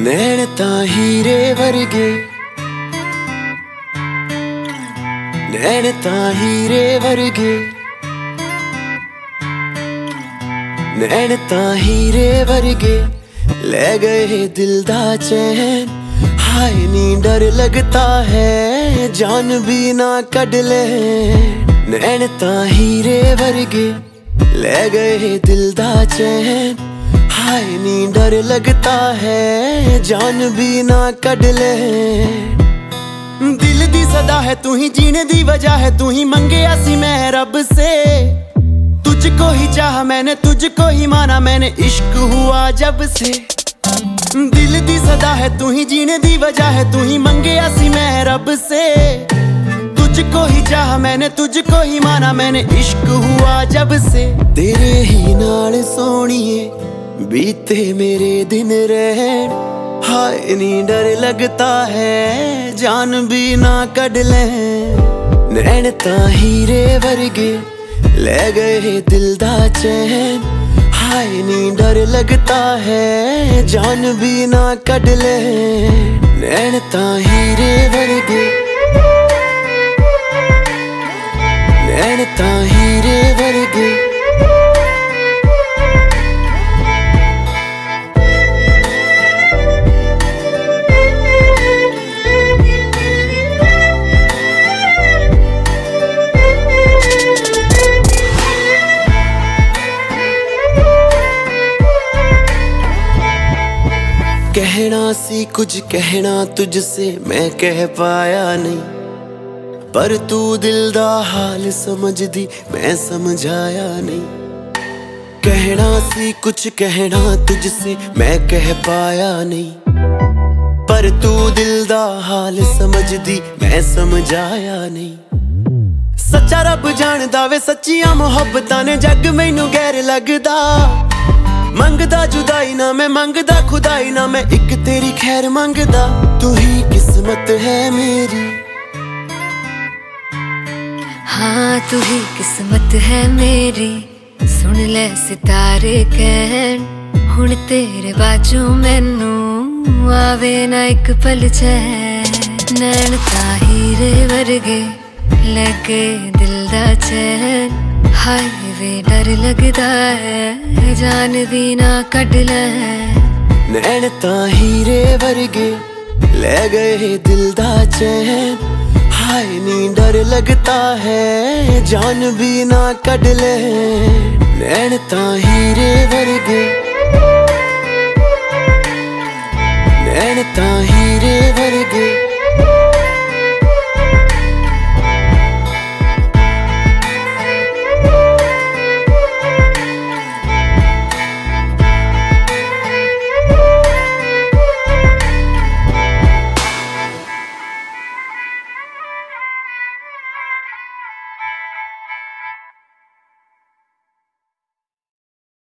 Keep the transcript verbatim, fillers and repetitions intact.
नैन तां हीरे वर्गे, नैन तां हीरे वर्गे, नैन तां हीरे वर्गे, ले गए दिल दा चैन। हाय नी डर लगता है जान भी ना कढ ले। नैन तां हीरे वर्गे, ले गए दिल दा चैन। हाय नी डर लगता है जान भी ना कढ ले। दिल दी सदा है तू ही, जीने दी वजह है तू ही, मंगया सी मैं रब से। तुझको ही चाहा मैंने, तुझको ही माना मैंने, इश्क हुआ जब से। दिल दी सदा है तू ही, जीने दी वजह है तू ही, मंगया सी मैं रब से। तुझको ही चाहा मैंने, तुझको ही माना मैंने, इश्क हुआ जब से। तेरे ही नाल सोहणिए बीते मेरे दिन रहन। हाय नी डर लगता है जान भी ना कढ ले। नैन तां हीरे वर्गे, ले गए दिल दा चैन। हाय नी डर लगता है जान भी ना कढ ले। नैन तां हीरे वर्गे, नैन तां हीरे वर्गे। कहना सी कुछ कहना तुझसे मैं कह पाया नहीं, पर तू दिल दा हाल समझदी मैं समझाया नहीं। कहना सी कुछ कहना तुझसे मैं कह पाया नहीं, पर तू दिल दा हाल समझदी मैं समझाया नहीं। सच्चा रब जानदा वे सच्चियां मुहब्बतां ने, जग मैनू गैर लगदा। मंगदा जुदाई ना मैं, मंगदा खुदाई ना मैं, एक तेरी खैर मंगदा। तू ही किस्मत है मेरी, हाँ तू ही किस्मत है मेरी। सुन ले सितारे कहन, हुण तेरे बाजू मैनू आवे ना एक पल चैन। नैन तां हीरे वर्गे, लगे दिल दा चैन। हाय वे डर लगदा है जान भी ना कढ ले। नैन तां हीरे वर्गे, ले गए दिल दा चैन। हाय नी डर लगता है जान भी ना कढ ले। नैन तां हीरे वर्गे।